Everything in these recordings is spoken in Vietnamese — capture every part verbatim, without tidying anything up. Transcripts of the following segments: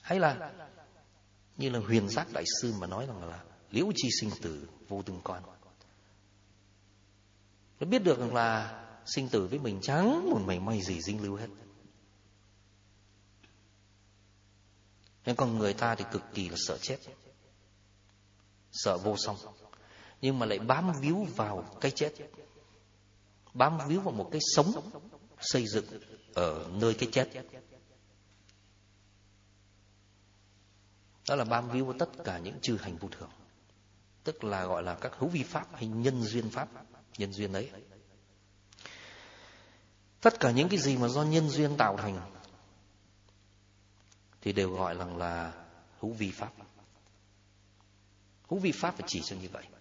Hay là như là Huyền Giác Đại Sư mà nói rằng là liễu chi sinh tử vô tương quan. Nó biết được rằng là sinh tử với mình chẳng một mảy may gì dính lưu hết. Nhưng con người ta thì cực kỳ là sợ chết, sợ vô song, nhưng mà lại bám víu vào cái chết, bám víu vào một cái sống xây dựng ở nơi cái chết. Đó là bám víu vào tất cả những chư hành vô thường, tức là gọi là các hữu vi pháp hay nhân duyên pháp. Nhân duyên đấy, tất cả những cái gì mà do nhân duyên tạo thành thì đều gọi là, là hữu vi pháp. Hữu vi pháp phải chỉ cho như vậy.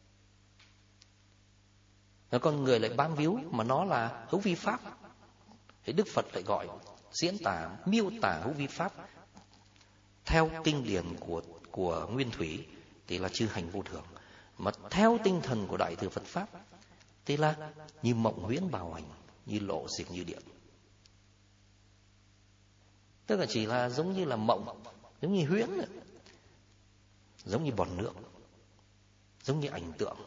Và con người lại bám víu mà nó là hữu vi pháp, thì Đức Phật lại gọi diễn tả miêu tả hữu vi pháp theo kinh điển của của Nguyên Thủy thì là chư hành vô thường, mà theo tinh thần của Đại Thừa Phật pháp thì là như mộng huyễn bào ảnh, như lộ diệt như điện. Tức là chỉ là giống như là mộng, giống như huyễn, giống như bọt nước, giống như ảnh tượng.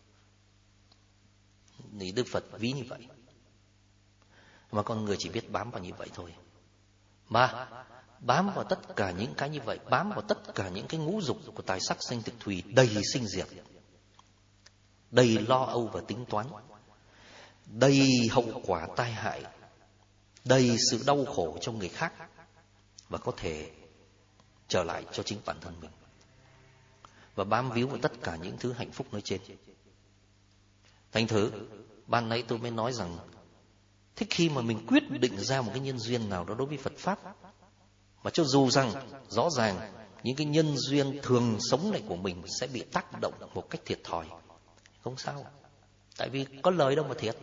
Thì Đức Phật ví như vậy. Mà con người chỉ biết bám vào như vậy thôi. Mà bám vào tất cả những cái như vậy, bám vào tất cả những cái ngũ dục của tài sắc danh thực thùy đầy sinh diệt, đầy lo âu và tính toán, đầy hậu quả tai hại, đầy sự đau khổ cho người khác, và có thể trở lại cho chính bản thân mình, và bám víu vào tất cả những thứ hạnh phúc nói trên. Thành thử ban nãy tôi mới nói rằng thế khi mà mình quyết định ra một cái nhân duyên nào đó đối với Phật pháp, mà cho dù rằng rõ ràng những cái nhân duyên thường sống này của mình sẽ bị tác động một cách thiệt thòi, không sao, tại vì có lời đâu mà thiệt,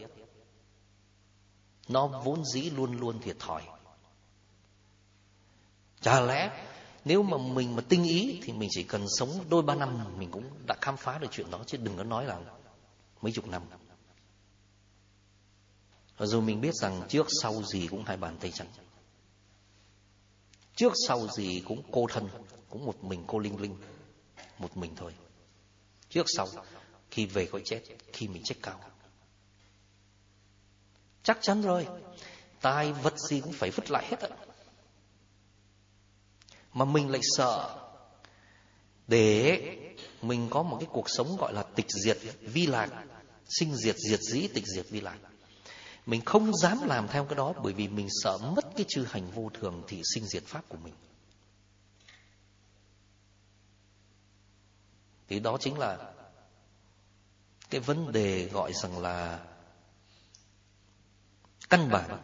nó vốn dĩ luôn luôn thiệt thòi. Chả lẽ nếu mà mình mà tinh ý thì mình chỉ cần sống đôi ba năm mình cũng đã khám phá được chuyện đó, chứ đừng có nói là mấy chục năm. Rồi mình biết rằng trước sau gì cũng hai bàn tay trắng, trước sau gì cũng cô thân, cũng một mình cô linh linh, một mình thôi. Trước sau, khi về khỏi chết, khi mình chết cao, chắc chắn rồi, tài vật gì cũng phải vứt lại hết ạ. Mà mình lại sợ để mình có một cái cuộc sống gọi là tịch diệt vi lạc, sinh diệt diệt dĩ tịch diệt vi lạc. Mình không dám làm theo cái đó, bởi vì mình sợ mất cái chư hành vô thường thì sinh diệt pháp của mình. Thì đó chính là cái vấn đề gọi rằng là căn bản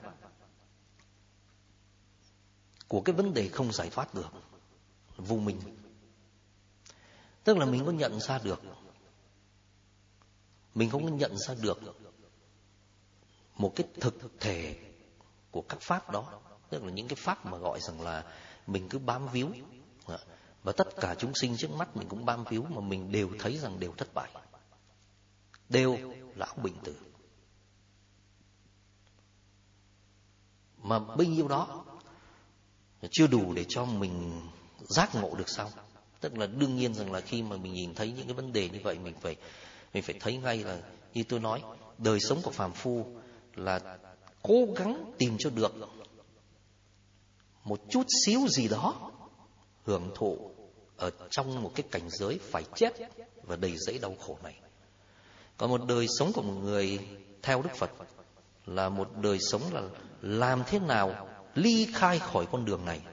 của cái vấn đề không giải thoát được, vô minh. Tức là mình có nhận ra được, mình không có nhận ra được một cái thực thể của các pháp đó. Tức là những cái pháp mà gọi rằng là mình cứ bám víu, và tất cả chúng sinh trước mắt mình cũng bám víu, mà mình đều thấy rằng đều thất bại, đều lão bệnh tử. Mà bấy nhiêu đó chưa đủ để cho mình giác ngộ được sao? Tức là đương nhiên rằng là khi mà mình nhìn thấy những cái vấn đề như vậy, mình phải mình phải thấy ngay là như tôi nói, đời sống của phàm phu là cố gắng tìm cho được một chút xíu gì đó hưởng thụ ở trong một cái cảnh giới phải chết và đầy dẫy đau khổ này. Còn một đời sống của một người theo Đức Phật là một đời sống là làm thế nào ly khai khỏi con đường này,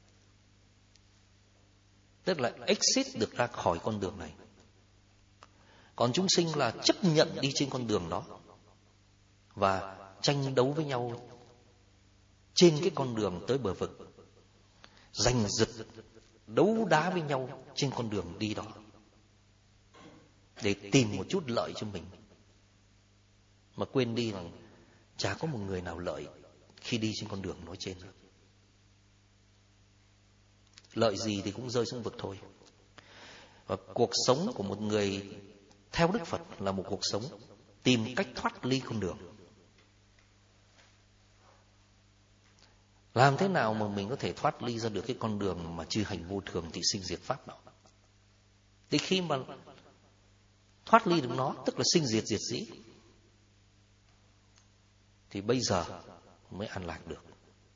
tức là exit được ra khỏi con đường này. Còn chúng sinh là chấp nhận đi trên con đường đó và tranh đấu với nhau trên cái con đường tới bờ vực, giành giật đấu đá với nhau trên con đường đi đó để tìm một chút lợi cho mình, mà quên đi rằng chả có một người nào lợi khi đi trên con đường nói trên. Lợi gì thì cũng rơi xuống vực thôi. Và cuộc sống của một người theo Đức Phật là một cuộc sống tìm cách thoát ly con đường, Làm thế nào mà mình có thể thoát ly ra được cái con đường mà chư hành vô thường tị sinh diệt pháp đó? Thì khi mà thoát ly được nó, tức là sinh diệt diệt dĩ, thì bây giờ mới an lạc được.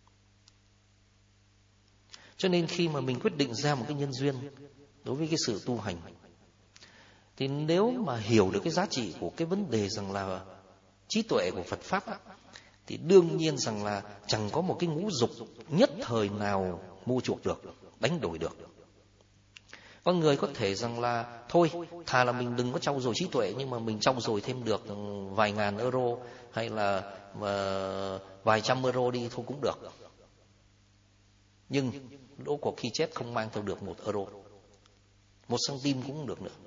Cho nên khi mà mình quyết định ra một cái nhân duyên đối với cái sự tu hành, thì nếu mà hiểu được cái giá trị của cái vấn đề rằng là trí tuệ của Phật Pháp á, thì đương nhiên rằng là chẳng có một cái ngũ dục nhất thời nào mua chuộc được, đánh đổi được. Con người có thể rằng là thôi, thà là mình đừng có trau dồi trí tuệ, nhưng mà mình trau dồi thêm được vài ngàn euro hay là uh, vài trăm euro đi thôi cũng được. Nhưng đỗ cuộc khi chết không mang theo được một euro, một cm cũng không được nữa,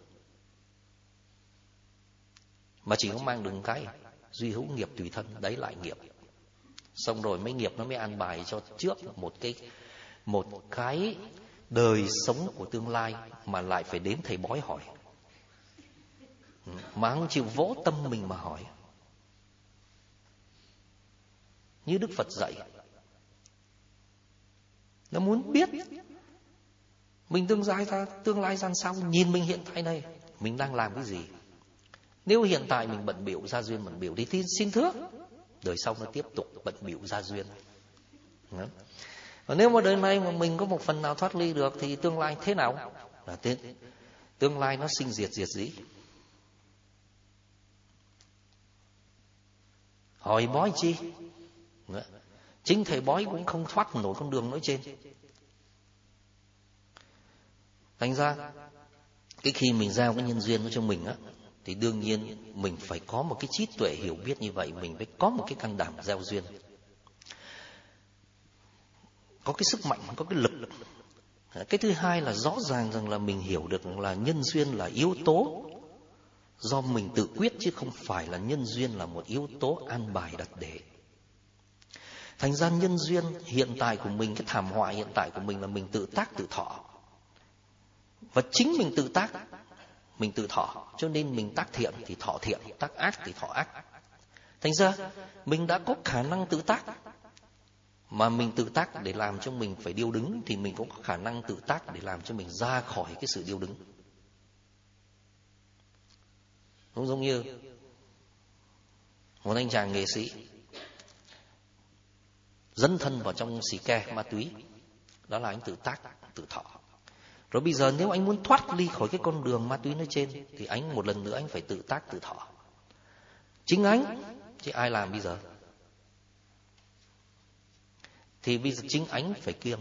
mà chỉ có mang được cái duy hữu nghiệp tùy thân, đấy lại nghiệp. Xong rồi mấy nghiệp nó mới an bài cho trước một cái một cái đời sống của tương lai mà lại phải đến thầy bói hỏi, mà không chịu vỗ tâm mình mà hỏi. Như Đức Phật dạy, nó muốn biết mình tương lai ra tương lai ra sao, nhìn mình hiện tại này mình đang làm cái gì. Nếu hiện tại mình bận bịu gia duyên bận bịu thì xin thưa đời sau nó tiếp tục bận bịu gia duyên. Và nếu mà đời này mà mình có một phần nào thoát ly được thì tương lai thế nào? Là tương lai nó sinh diệt diệt dĩ. Hỏi bói chi? Chính thầy bói cũng không thoát nổi con đường nói trên. Thành ra cái khi mình giao cái nhân duyên cho mình á, thì đương nhiên mình phải có một cái trí tuệ hiểu biết như vậy, mình phải có một cái can đảm gieo duyên, có cái sức mạnh, có cái lực. Cái thứ hai là rõ ràng rằng là mình hiểu được là nhân duyên là yếu tố do mình tự quyết, chứ không phải là nhân duyên là một yếu tố an bài đặt để. Thành ra nhân duyên hiện tại của mình, cái thảm họa hiện tại của mình là mình tự tác tự thọ. Và chính mình tự tác, mình tự thọ, cho nên mình tác thiện thì thọ thiện, tác ác thì thọ ác. Thành ra mình đã có khả năng tự tác, mà mình tự tác để làm cho mình phải điêu đứng, thì mình cũng có khả năng tự tác để làm cho mình ra khỏi cái sự điêu đứng. Cũng giống như một anh chàng nghệ sĩ dấn thân vào trong xì ke ma túy, đó là anh tự tác tự thọ. Rồi bây giờ nếu anh muốn thoát ly khỏi cái con đường ma túy nói trên, thì anh một lần nữa anh phải tự tác tự thọ. Chính anh, chứ ai làm bây giờ? Thì bây giờ chính anh phải kiêng.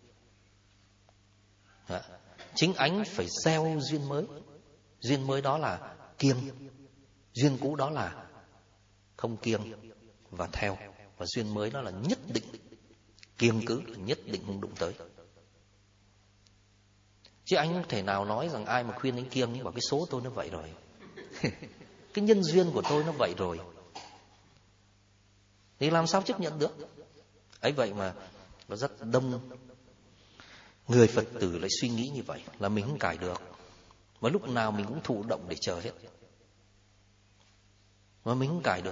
Chính anh phải gieo duyên mới. Duyên mới đó là kiêng, duyên cũ đó là không kiêng và theo. Và duyên mới đó là nhất định kiêng cữ, là nhất định không đụng tới. Chứ anh không thể nào nói rằng ai mà khuyên anh kiêng, nhưng bảo cái số tôi nó vậy rồi. Cái nhân duyên của tôi nó vậy rồi, thì làm sao chấp nhận được? Ấy vậy mà nó rất đông người Phật tử lại suy nghĩ như vậy, là mình không cải được. Mà lúc nào mình cũng thụ động để chờ hết, mà mình không cải được.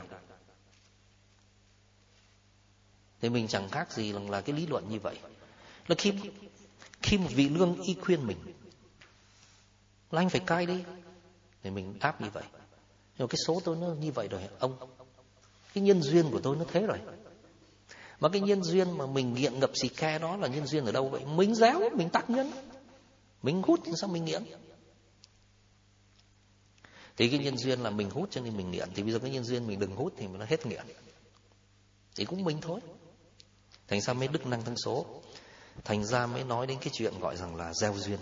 Thì mình chẳng khác gì là, là cái lý luận như vậy. Là khi Khi một vị lương y khuyên mình là anh phải cai đi, thì mình đáp như vậy. Nhưng cái số tôi nó như vậy rồi ông, cái nhân duyên của tôi nó thế rồi. Mà cái nhân duyên mà mình nghiện ngập xì ke đó là nhân duyên ở đâu vậy? Mình réo, mình tác nhân, mình hút thì sao mình nghiện? Thì cái nhân duyên là mình hút cho nên mình nghiện. Thì bây giờ cái nhân duyên mình đừng hút thì nó hết nghiện, thì cũng mình thôi. Thành ra mấy đức năngทั้ng số, thành ra mới nói đến cái chuyện gọi rằng là gieo duyên.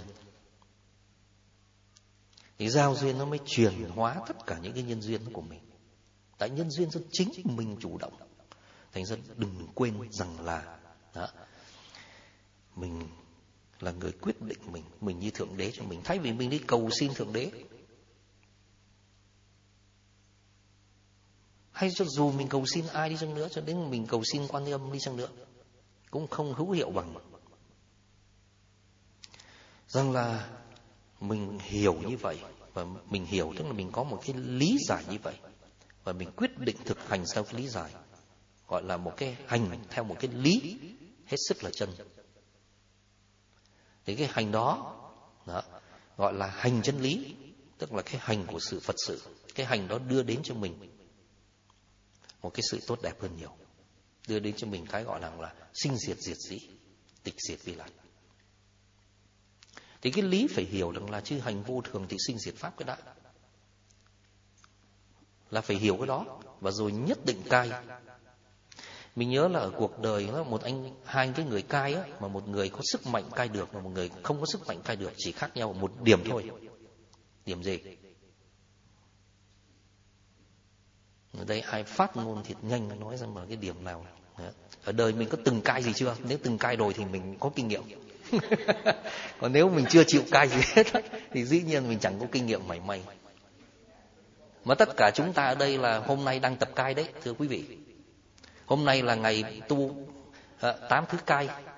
Thì gieo duyên nó mới chuyển hóa tất cả những cái nhân duyên của mình. Tại nhân duyên do chính mình chủ động. Thành ra đừng quên rằng là đó, mình là người quyết định mình, mình như Thượng Đế cho mình. Thay vì mình đi cầu xin Thượng Đế, hay cho dù mình cầu xin ai đi chăng nữa, cho đến mình cầu xin Quan Âm đi chăng nữa, cũng không hữu hiệu bằng rằng là mình hiểu như vậy. Và mình hiểu tức là mình có một cái lý giải như vậy, và mình quyết định thực hành theo cái lý giải, gọi là một cái hành theo một cái lý hết sức là chân. Thì cái hành đó, đó gọi là hành chân lý, tức là cái hành của sự Phật sự. Cái hành đó đưa đến cho mình một cái sự tốt đẹp hơn nhiều, đưa đến cho mình cái gọi là, là sinh diệt diệt dĩ, tịch diệt vi lạc. Thì cái lý phải hiểu rằng là chư hành vô thường thì sinh diệt pháp cái đã, là phải hiểu cái đó và rồi nhất định cai. Mình nhớ là ở cuộc đời đó, một anh hai cái người cai á, mà một người có sức mạnh cai được và một người không có sức mạnh cai được, chỉ khác nhau một điểm thôi. Điểm gì? Ở đây ai phát ngôn thiệt nhanh nói rằng là cái điểm nào. Ở đời mình có từng cai gì chưa? Nếu từng cai rồi thì mình có kinh nghiệm. Còn nếu mình chưa chịu cai gì hết thì dĩ nhiên mình chẳng có kinh nghiệm mảy may. Mà tất cả chúng ta ở đây là hôm nay đang tập cai đấy, thưa quý vị. Hôm nay là ngày tu tám thứ cai.